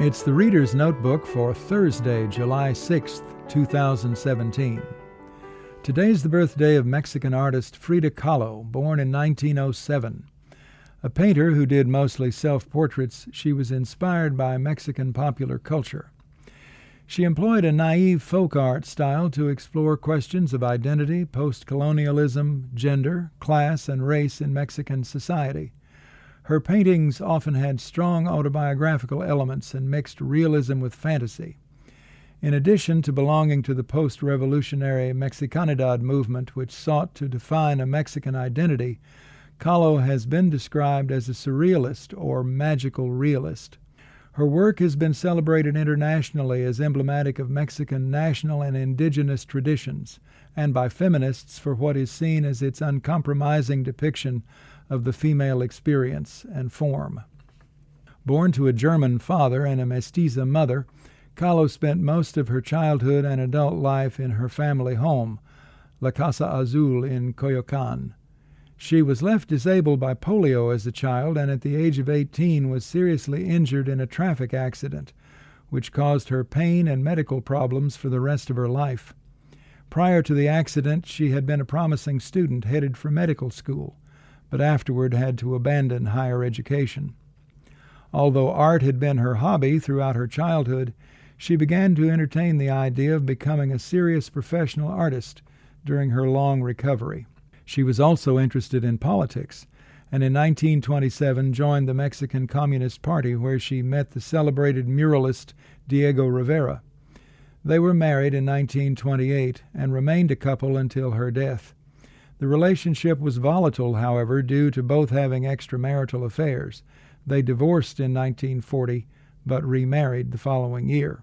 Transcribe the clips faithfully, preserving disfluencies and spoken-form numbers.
It's the Reader's Notebook for Thursday, July sixth, two thousand seventeen. Today's the birthday of Mexican artist Frida Kahlo, born in nineteen oh seven. A painter who did mostly self-portraits, she was inspired by Mexican popular culture. She employed a naive folk art style to explore questions of identity, post-colonialism, gender, class, and race in Mexican society. Her paintings often had strong autobiographical elements and mixed realism with fantasy. In addition to belonging to the post-revolutionary Mexicanidad movement, which sought to define a Mexican identity, Kahlo has been described as a surrealist or magical realist. Her work has been celebrated internationally as emblematic of Mexican national and indigenous traditions, and by feminists for what is seen as its uncompromising depiction of the female experience and form. Born to a German father and a mestiza mother, Kahlo spent most of her childhood and adult life in her family home, La Casa Azul in Coyoacan. She was left disabled by polio as a child and at the age of eighteen was seriously injured in a traffic accident, which caused her pain and medical problems for the rest of her life. Prior to the accident, she had been a promising student headed for medical school, but afterward had to abandon higher education. Although art had been her hobby throughout her childhood, she began to entertain the idea of becoming a serious professional artist during her long recovery. She was also interested in politics, and in nineteen twenty-seven joined the Mexican Communist Party, where she met the celebrated muralist Diego Rivera. They were married in nineteen twenty-eight and remained a couple until her death. The relationship was volatile, however, due to both having extramarital affairs. They divorced in nineteen forty, but remarried the following year.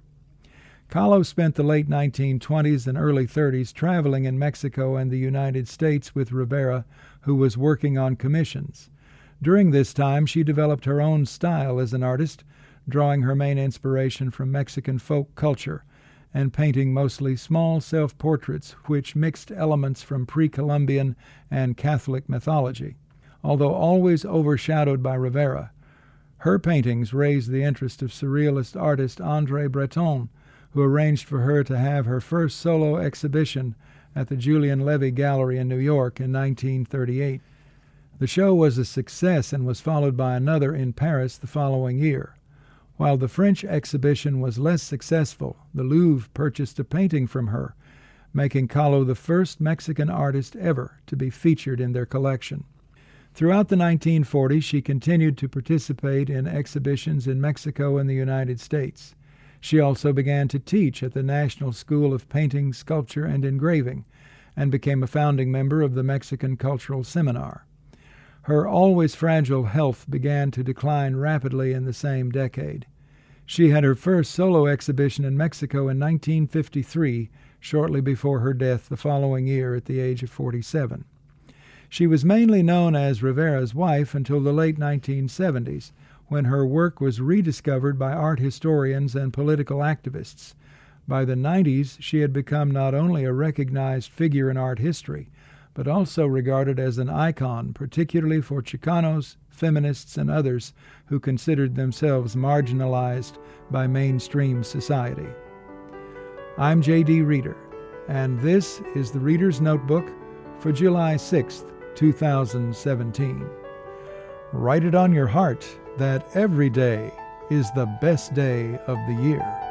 Kahlo spent the late nineteen twenties and early thirties traveling in Mexico and the United States with Rivera, who was working on commissions. During this time, she developed her own style as an artist, drawing her main inspiration from Mexican folk culture, and painting mostly small self-portraits which mixed elements from pre-Columbian and Catholic mythology. Although always overshadowed by Rivera, her paintings raised the interest of surrealist artist André Breton, who arranged for her to have her first solo exhibition at the Julian Levy Gallery in New York in nineteen thirty-eight. The show was a success and was followed by another in Paris the following year. While the French exhibition was less successful, the Louvre purchased a painting from her, making Kahlo the first Mexican artist ever to be featured in their collection. Throughout the nineteen forties, she continued to participate in exhibitions in Mexico and the United States. She also began to teach at the National School of Painting, Sculpture, and Engraving, and became a founding member of the Mexican Cultural Seminar. Her always fragile health began to decline rapidly in the same decade. She had her first solo exhibition in Mexico in nineteen fifty-three, shortly before her death the following year at the age of forty-seven. She was mainly known as Rivera's wife until the late nineteen seventies, when her work was rediscovered by art historians and political activists. By the nineties, she had become not only a recognized figure in art history, but also regarded as an icon, particularly for Chicanos, feminists, and others who considered themselves marginalized by mainstream society. I'm J D Reader, and this is the Reader's Notebook for July sixth, two thousand seventeen. Write it on your heart that every day is the best day of the year.